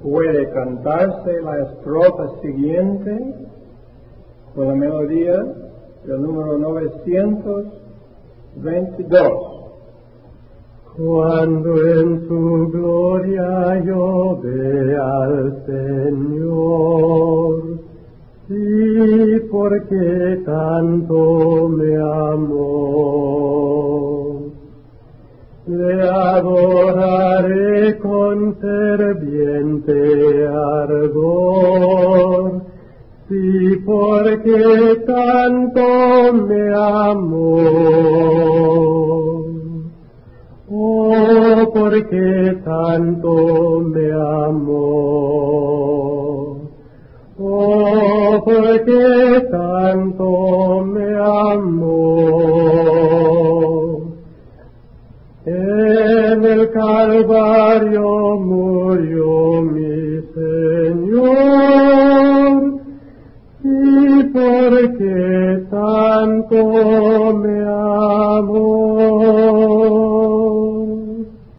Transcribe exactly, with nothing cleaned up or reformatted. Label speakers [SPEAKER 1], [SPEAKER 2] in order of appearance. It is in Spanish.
[SPEAKER 1] Puede cantarse la estrofa siguiente con la melodía del número novecientos veintidós.
[SPEAKER 2] Cuando en su gloria yo vea al Señor, sí, porque tanto me amó, le adoraré con ferviente ardor, sí, porque tanto me amó. Oh, porque tanto me amó. Oh, porque tanto me amó. En el Calvario murió mi Señor, y porque tanto